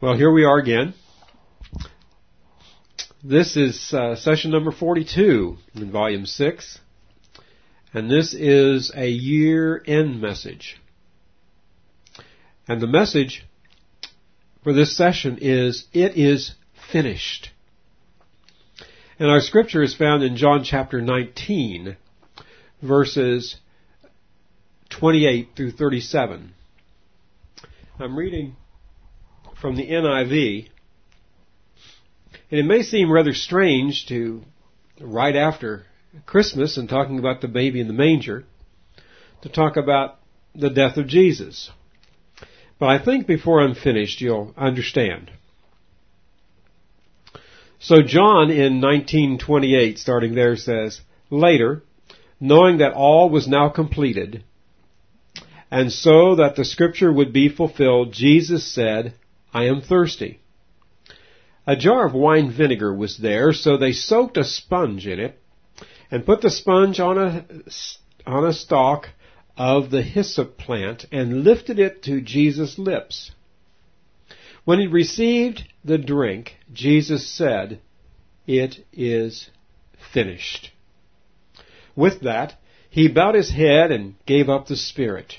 Well, here we are again. This is session number 42 in Volume 6, and this is a year-end message. And the message for this session is, it is finished. And our scripture is found in John chapter 19, verses 28 through 37. I'm reading from the NIV, and it may seem rather strange to, right after Christmas and talking about the baby in the manger, to talk about the death of Jesus. But I think before I'm finished, you'll understand. So John in 19:28, starting there, says, "Later, knowing that all was now completed, and so that the scripture would be fulfilled, Jesus said, 'I am thirsty.' A jar of wine vinegar was there, so they soaked a sponge in it and put the sponge on a stalk of the hyssop plant and lifted it to Jesus' lips. When he received the drink, Jesus said, 'It is finished.' With that, he bowed his head and gave up the spirit."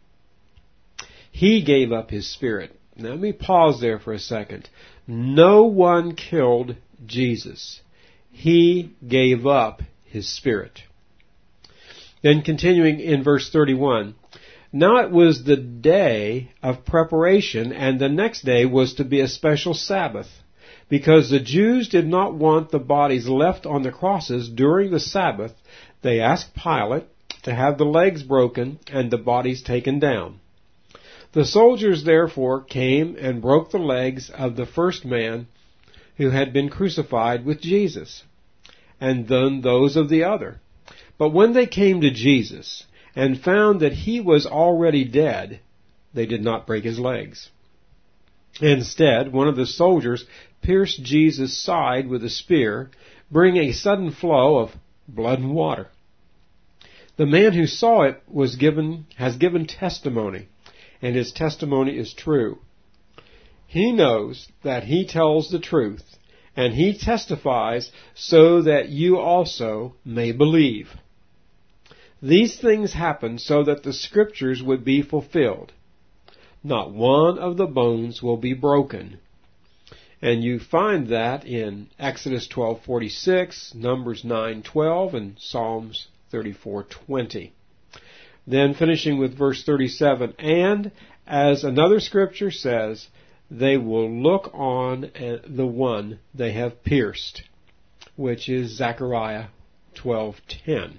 He gave up his spirit. Now let me pause there for a second. No one killed Jesus. He gave up his spirit. Then continuing in verse 31, "Now it was the day of preparation, and the next day was to be a special Sabbath, because the Jews did not want the bodies left on the crosses during the Sabbath. They asked Pilate to have the legs broken and the bodies taken down. The soldiers therefore came and broke the legs of the first man who had been crucified with Jesus, and then those of the other. But when they came to Jesus and found that he was already dead, they did not break his legs. Instead, one of the soldiers pierced Jesus' side with a spear, bringing a sudden flow of blood and water. The man who saw it has given testimony, and his testimony is true. He knows that he tells the truth, and he testifies so that you also may believe. These things happened so that the scriptures would be fulfilled. Not one of the bones will be broken." And you find that in Exodus 12:46, Numbers 9:12, and Psalms 34:20. Then finishing with verse 37, "And as another scripture says, they will look on the one they have pierced," which is Zechariah 12:10.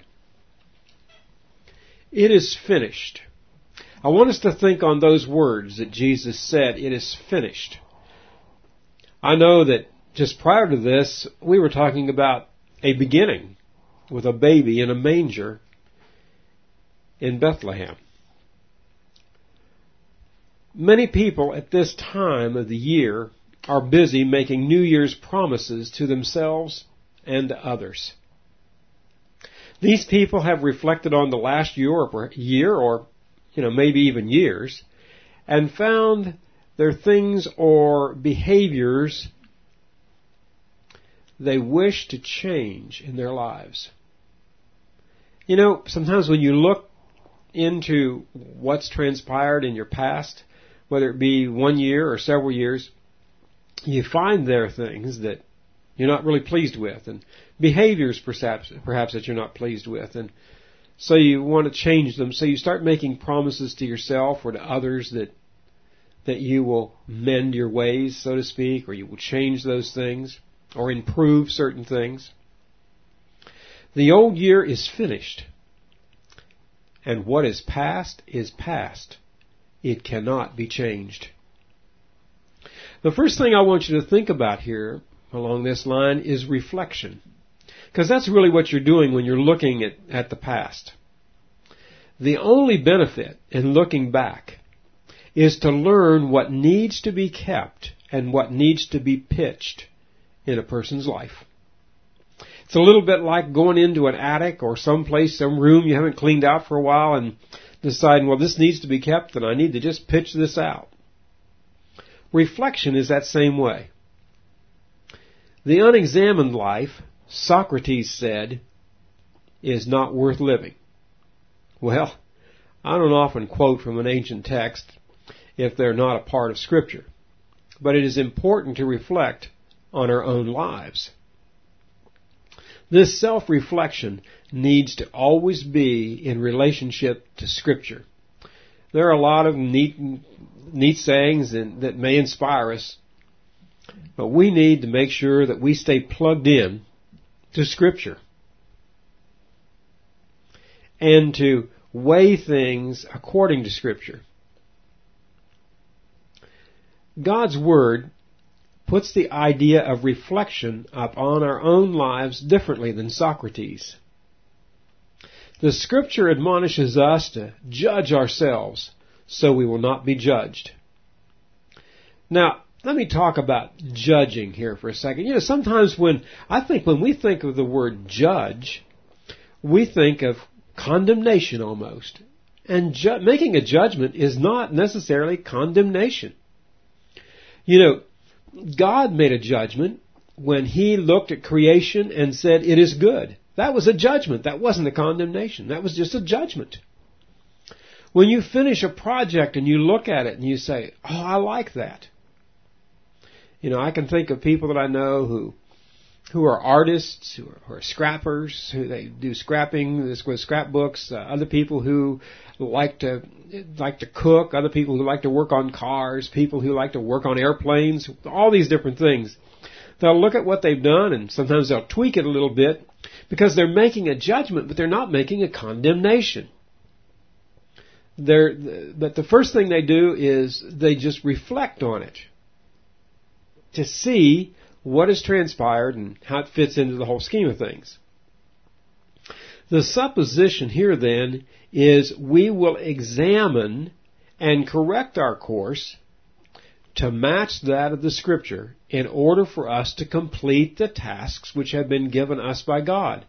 It is finished. I want us to think on those words that Jesus said, "It is finished." I know that just prior to this, we were talking about a beginning with a baby in a manger in Bethlehem. Many people at this time of the year are busy making New Year's promises to themselves and to others. These people have reflected on the last year or maybe even years, and found there are things or behaviors they wish to change in their lives. Sometimes when you look into what's transpired in your past, whether it be 1 year or several years, you find there are things that you're not really pleased with, and behaviors perhaps that you're not pleased with, and so you want to change them. So you start making promises to yourself or to others that you will mend your ways, so to speak, or you will change those things or improve certain things. The old year is finished. And what is past is past. It cannot be changed. The first thing I want you to think about here along this line is reflection. Because that's really what you're doing when you're looking at the past. The only benefit in looking back is to learn what needs to be kept and what needs to be pitched in a person's life. It's a little bit like going into an attic or some room you haven't cleaned out for a while and deciding, well, this needs to be kept and I need to just pitch this out. Reflection is that same way. The unexamined life, Socrates said, is not worth living. Well, I don't often quote from an ancient text if they're not a part of Scripture, but it is important to reflect on our own lives. This self-reflection needs to always be in relationship to Scripture. There are a lot of neat sayings that may inspire us, but we need to make sure that we stay plugged in to Scripture and to weigh things according to Scripture. God's Word puts the idea of reflection upon our own lives differently than Socrates. The Scripture admonishes us to judge ourselves so we will not be judged. Now, let me talk about judging here for a second. Sometimes when we think of the word judge, we think of condemnation almost. And making a judgment is not necessarily condemnation. God made a judgment when He looked at creation and said, it is good. That was a judgment. That wasn't a condemnation. That was just a judgment. When you finish a project and you look at it and you say, oh, I like that. I can think of people that I know who are artists, who are scrappers, who they do scrapping, this with scrapbooks, other people who like to cook, other people who like to work on cars, people who like to work on airplanes, all these different things. They'll look at what they've done and sometimes they'll tweak it a little bit because they're making a judgment, but they're not making a condemnation. But the first thing they do is they just reflect on it to see what has transpired and how it fits into the whole scheme of things. The supposition here then is we will examine and correct our course to match that of the Scripture in order for us to complete the tasks which have been given us by God.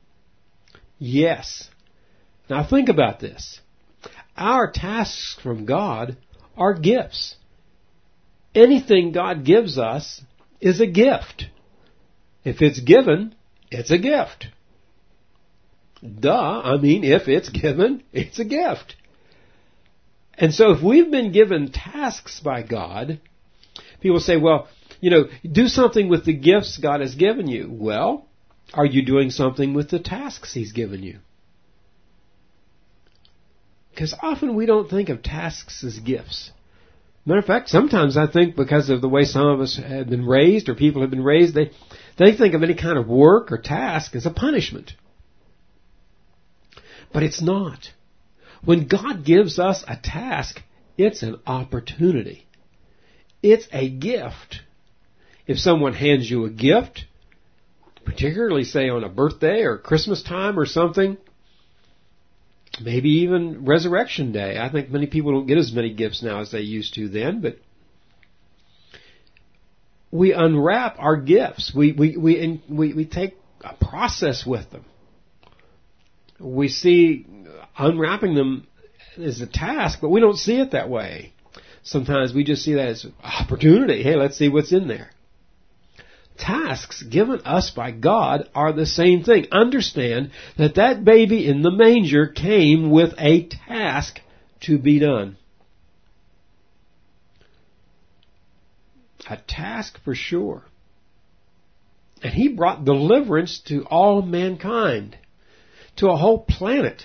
Yes. Now think about this. Our tasks from God are gifts. Anything God gives us is a gift. If it's given, it's a gift. If it's given, it's a gift. And so if we've been given tasks by God, people say, do something with the gifts God has given you. Well, are you doing something with the tasks He's given you? Because often we don't think of tasks as gifts. Matter of fact, sometimes I think because of the way some of us have been raised or people have been raised, they think of any kind of work or task as a punishment. But it's not. When God gives us a task, it's an opportunity. It's a gift. If someone hands you a gift, particularly say on a birthday or Christmas time or something, maybe even Resurrection Day. I think many people don't get as many gifts now as they used to then, but we unwrap our gifts. We take a process with them. We see unwrapping them as a task, but we don't see it that way. Sometimes we just see that as opportunity. Hey, let's see what's in there. Tasks given us by God are the same thing. Understand that baby in the manger came with a task to be done. A task for sure. And He brought deliverance to all mankind, to a whole planet.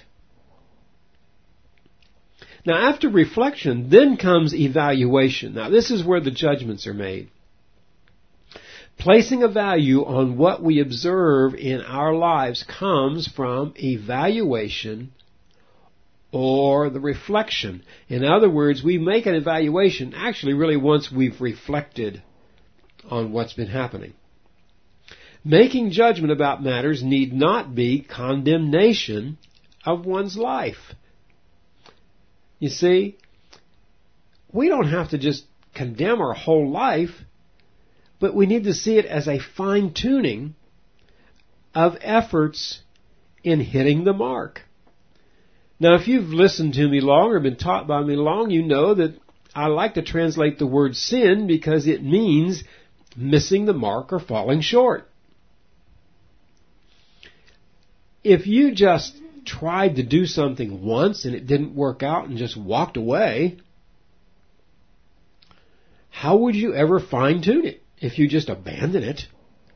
Now after reflection, then comes evaluation. Now this is where the judgments are made. Placing a value on what we observe in our lives comes from evaluation or the reflection. In other words, we make an evaluation actually really once we've reflected on what's been happening. Making judgment about matters need not be condemnation of one's life. You see, we don't have to just condemn our whole life, but we need to see it as a fine-tuning of efforts in hitting the mark. Now, if you've listened to me long or been taught by me long, you know that I like to translate the word sin because it means missing the mark or falling short. If you just tried to do something once and it didn't work out and just walked away, how would you ever fine-tune it if you just abandon it?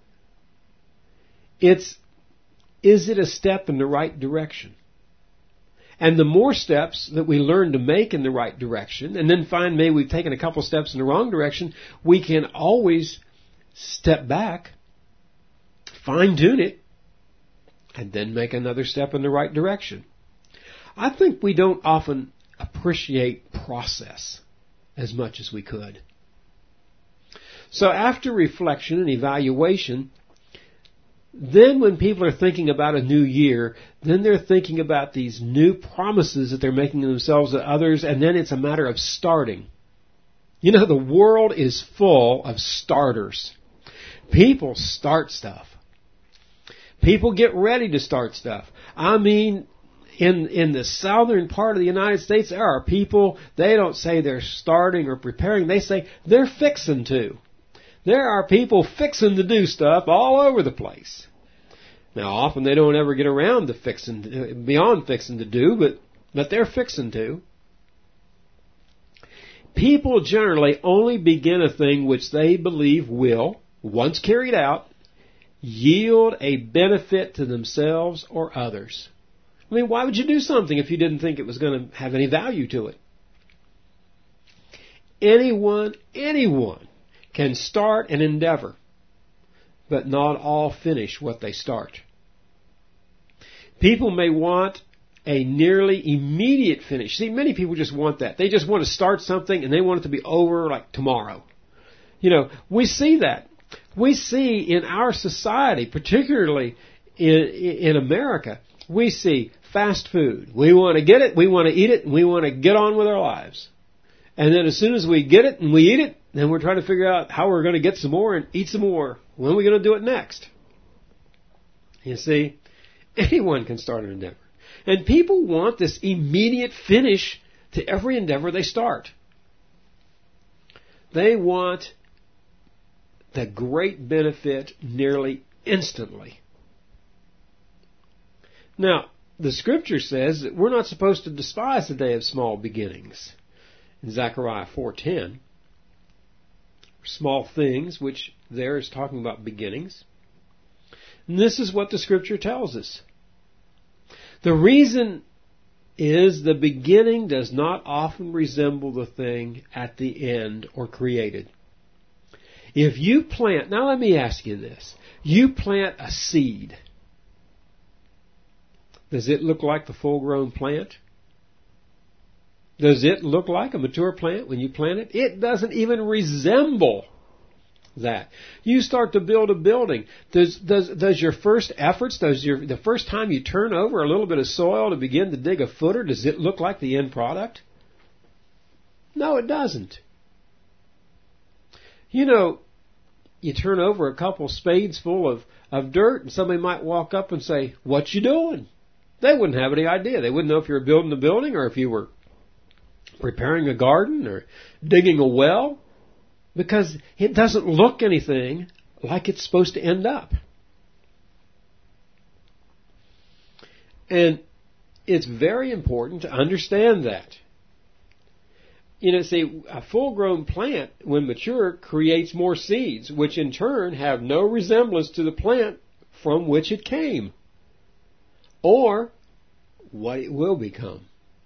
Is it a step in the right direction? And the more steps that we learn to make in the right direction, and then find maybe we've taken a couple steps in the wrong direction, we can always step back, fine-tune it, and then make another step in the right direction. I think we don't often appreciate process as much as we could. So after reflection and evaluation, then when people are thinking about a new year, then they're thinking about these new promises that they're making to themselves and others, and then it's a matter of starting. You know, the world is full of starters. People start stuff. People get ready to start stuff. I mean, in the southern part of the United States, there are people, they don't say they're starting or preparing, they say they're fixing to. There are people fixing to do stuff all over the place. Now, often they don't ever get around to beyond fixing to do, but they're fixing to. People generally only begin a thing which they believe will, once carried out, yield a benefit to themselves or others. I mean, why would you do something if you didn't think it was going to have any value to it? Anyone can start an endeavor, but not all finish what they start. People may want a nearly immediate finish. See, many people just want that. They just want to start something and they want it to be over like tomorrow. You know, we see that. We see in our society, particularly in America, we see fast food. We want to get it, we want to eat it, and we want to get on with our lives. And then as soon as we get it and we eat it, then we're trying to figure out how we're going to get some more and eat some more. When are we going to do it next? You see, anyone can start an endeavor. And people want this immediate finish to every endeavor they start. They want the great benefit nearly instantly. Now, the Scripture says that we're not supposed to despise the day of small beginnings. In Zechariah 4:10, small things, which there is talking about beginnings. And this is what the Scripture tells us. The reason is the beginning does not often resemble the thing at the end or created. If you plant, now let me ask you this. You plant a seed. Does it look like the full-grown plant? Does it look like a mature plant when you plant it? It doesn't even resemble that. You start to build a building. Does your first efforts, the first time you turn over a little bit of soil to begin to dig a footer, does it look like the end product? No, it doesn't. You know, you turn over a couple spades full of dirt and somebody might walk up and say, "What you doing?" They wouldn't have any idea. They wouldn't know if you were building a building or if you were preparing a garden or digging a well, because it doesn't look anything like it's supposed to end up. And it's very important to understand that. You know, see, a full-grown plant, when mature, creates more seeds, which in turn have no resemblance to the plant from which it came, or what it will become.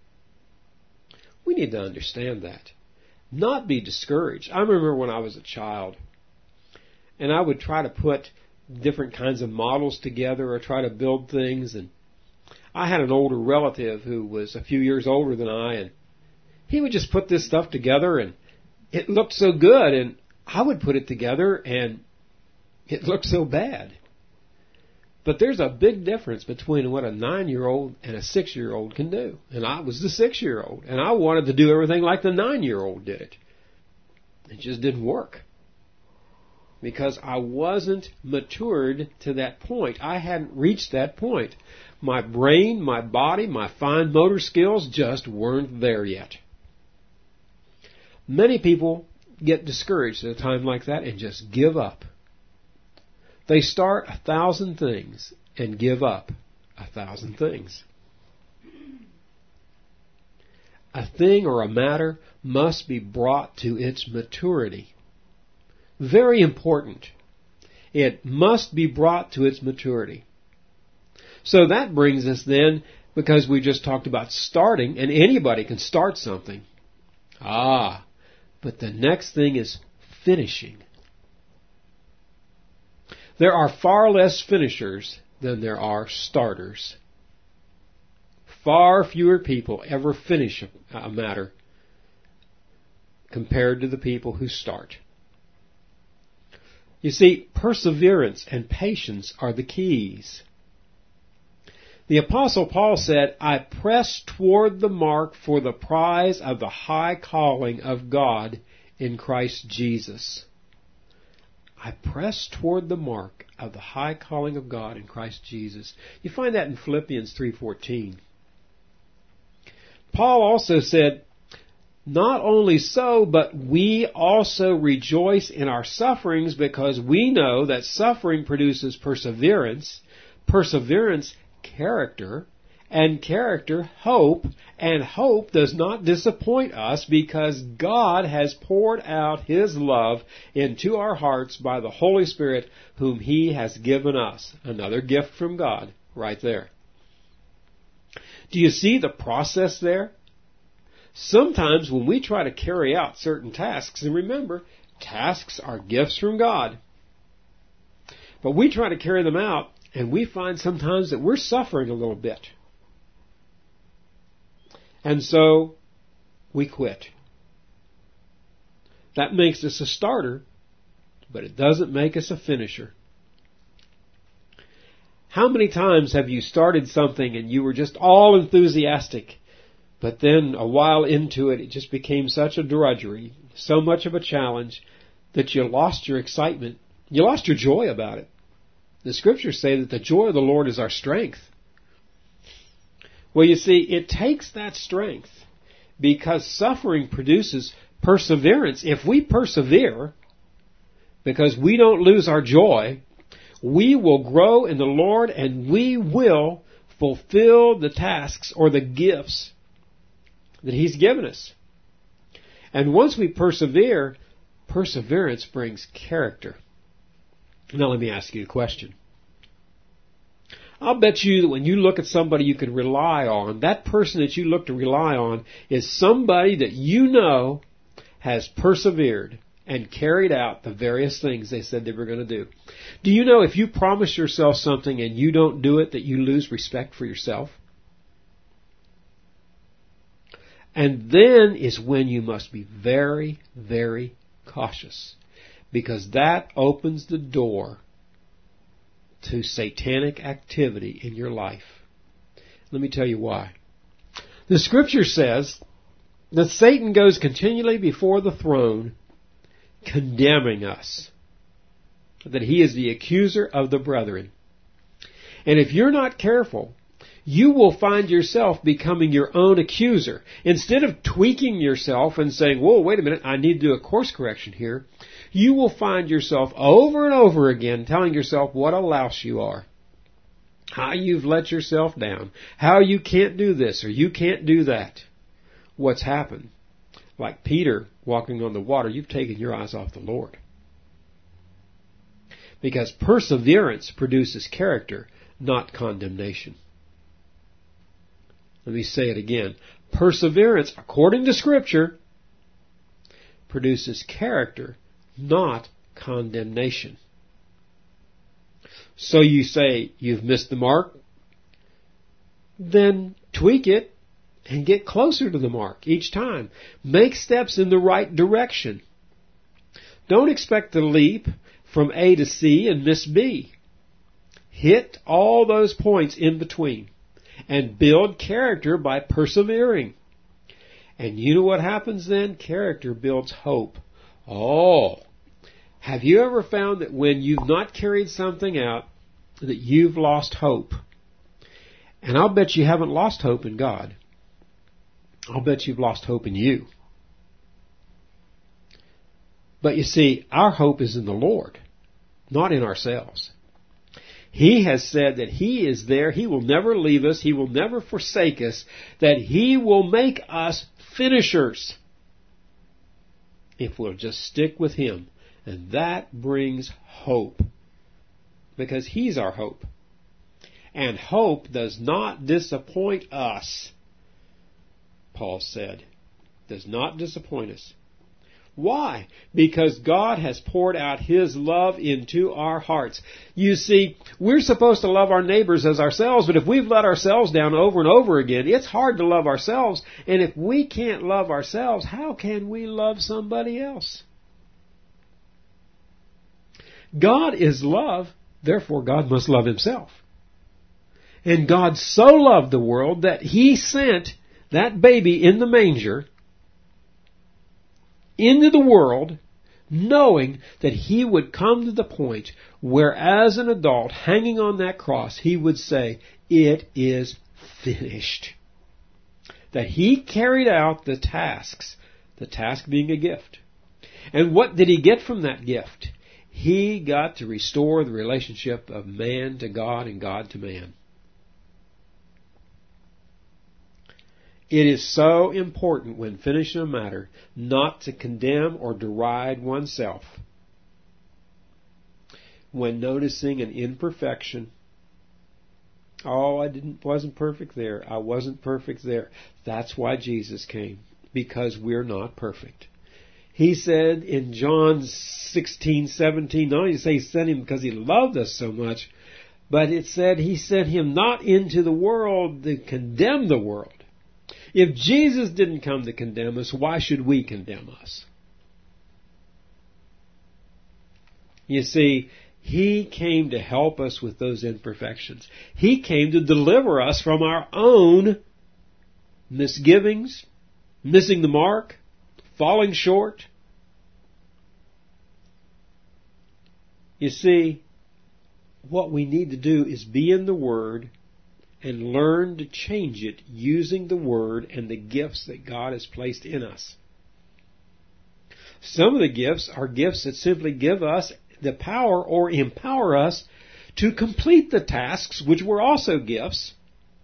We need to understand that. Not be discouraged. I remember when I was a child, and I would try to put different kinds of models together or try to build things, and I had an older relative who was a few years older than I, and he would just put this stuff together, and it looked so good, and I would put it together, and it looked so bad. But there's a big difference between what a 9-year-old and a 6-year-old can do. And I was the 6-year-old, and I wanted to do everything like the 9-year-old did it. It just didn't work. Because I wasn't matured to that point. I hadn't reached that point. My brain, my body, my fine motor skills just weren't there yet. Many people get discouraged at a time like that and just give up. They start 1,000 things and give up 1,000 things. A thing or a matter must be brought to its maturity. Very important. It must be brought to its maturity. So that brings us then, because we just talked about starting, and anybody can start something. But the next thing is finishing. There are far less finishers than there are starters. Far fewer people ever finish a matter compared to the people who start. You see, perseverance and patience are the keys. The Apostle Paul said, I press toward the mark for the prize of the high calling of God in Christ Jesus. I press toward the mark of the high calling of God in Christ Jesus. You find that in Philippians 3:14. Paul also said, not only so, but we also rejoice in our sufferings because we know that suffering produces perseverance, perseverance, character, and character, hope, and hope does not disappoint us because God has poured out His love into our hearts by the Holy Spirit whom He has given us. Another gift from God right there. Do you see the process there? Sometimes when we try to carry out certain tasks, and remember, tasks are gifts from God, but we try to carry them out, and we find sometimes that we're suffering a little bit. And so, we quit. That makes us a starter, but it doesn't make us a finisher. How many times have you started something and you were just all enthusiastic, but then a while into it, it just became such a drudgery, so much of a challenge, that you lost your excitement. You lost your joy about it. The Scriptures say that the joy of the Lord is our strength. Well, you see, it takes that strength because suffering produces perseverance. If we persevere, because we don't lose our joy, we will grow in the Lord and we will fulfill the tasks or the gifts that He's given us. And once we persevere, perseverance brings character. Now let me ask you a question. I'll bet you that when you look at somebody you can rely on, that person that you look to rely on is somebody that you know has persevered and carried out the various things they said they were going to do. Do you know if you promise yourself something and you don't do it, that you lose respect for yourself? And then is when you must be very, very cautious, because that opens the door to satanic activity in your life. Let me tell you why. The Scripture says that Satan goes continually before the throne condemning us, that he is the accuser of the brethren. And if you're not careful, you will find yourself becoming your own accuser. Instead of tweaking yourself and saying, whoa, wait a minute, I need to do a course correction here, you will find yourself over and over again telling yourself what a louse you are, how you've let yourself down, how you can't do this or you can't do that. What's happened? Like Peter walking on the water, you've taken your eyes off the Lord. Because perseverance produces character, not condemnation. Let me say it again. Perseverance, according to Scripture, produces character, not condemnation. So you say you've missed the mark, then tweak it and get closer to the mark each time. Make steps in the right direction. Don't expect to leap from A to C and miss B. Hit all those points in between and build character by persevering. And you know what happens then? Character builds hope. Oh, have you ever found that when you've not carried something out, that you've lost hope? And I'll bet you haven't lost hope in God. I'll bet you've lost hope in you. But you see, our hope is in the Lord, not in ourselves. He has said that He is there. He will never leave us. He will never forsake us. That He will make us finishers if we'll just stick with Him. And that brings hope. Because He's our hope. And hope does not disappoint us, Paul said. Does not disappoint us. Why? Because God has poured out His love into our hearts. You see, we're supposed to love our neighbors as ourselves, but if we've let ourselves down over and over again, it's hard to love ourselves. And if we can't love ourselves, how can we love somebody else? God is love, therefore God must love Himself. And God so loved the world that He sent that baby in the manger into the world, knowing that He would come to the point where as an adult hanging on that cross, He would say, "It is finished." That He carried out the tasks, the task being a gift. And what did He get from that gift? He got to restore the relationship of man to God and God to man. It is so important when finishing a matter not to condemn or deride oneself. When noticing an imperfection, oh, wasn't perfect there. I wasn't perfect there. That's why Jesus came, because we're not perfect. He said in John 16:17, not only did He sent Him because He loved us so much, but it said He sent Him not into the world to condemn the world. If Jesus didn't come to condemn us, why should we condemn us? You see, He came to help us with those imperfections. He came to deliver us from our own misgivings, missing the mark, falling short. You see, what we need to do is be in the Word and learn to change it using the Word and the gifts that God has placed in us. Some of the gifts are gifts that simply give us the power or empower us to complete the tasks, which were also gifts,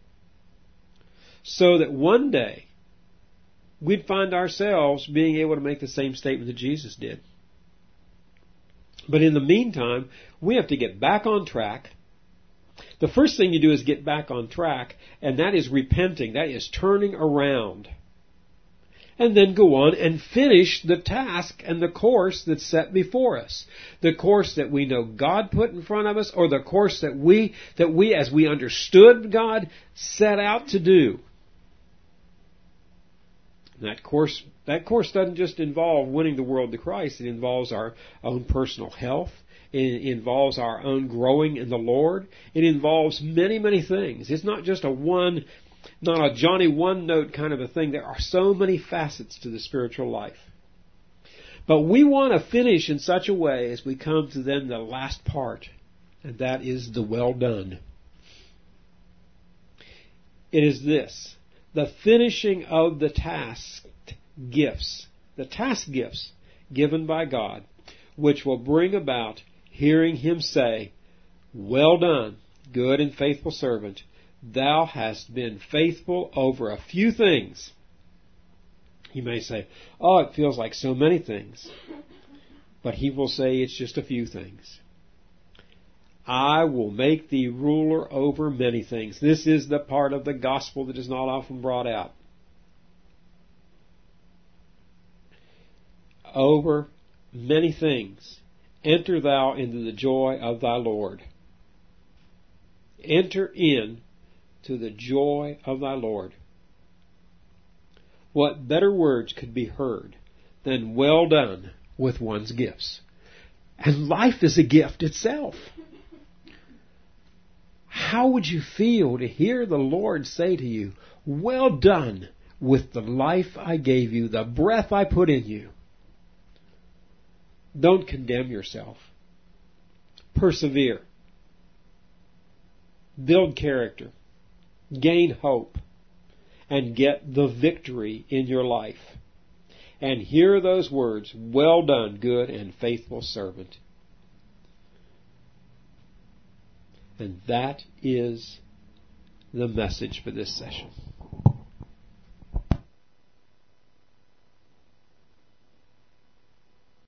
so that one day we'd find ourselves being able to make the same statement that Jesus did. But in the meantime, we have to get back on track. The first thing you do is get back on track, and that is repenting. That is turning around. And then go on and finish the task and the course that's set before us. The course that we know God put in front of us, or the course that we as we understood God, set out to do. That course doesn't just involve winning the world to Christ. It involves our own personal health. It involves our own growing in the Lord. It involves many, many things. It's not just not a Johnny one-note kind of a thing. There are so many facets to the spiritual life. But we want to finish in such a way as we come to then the last part, and that is the well done. It is this, the finishing of the task gifts given by God, which will bring about hearing Him say, "Well done, good and faithful servant. Thou hast been faithful over a few things." You may say, "Oh, it feels like so many things." But He will say it's just a few things. "I will make thee ruler over many things." This is the part of the gospel that is not often brought out. Over many things. Enter thou into the joy of thy Lord. Enter in to the joy of thy Lord. What better words could be heard than "well done" with one's gifts? And life is a gift itself. How would you feel to hear the Lord say to you, "Well done with the life I gave you, the breath I put in you"? Don't condemn yourself. Persevere. Build character. Gain hope. And get the victory in your life. and hear those words, "Well done, good and faithful servant." And that is the message for this session.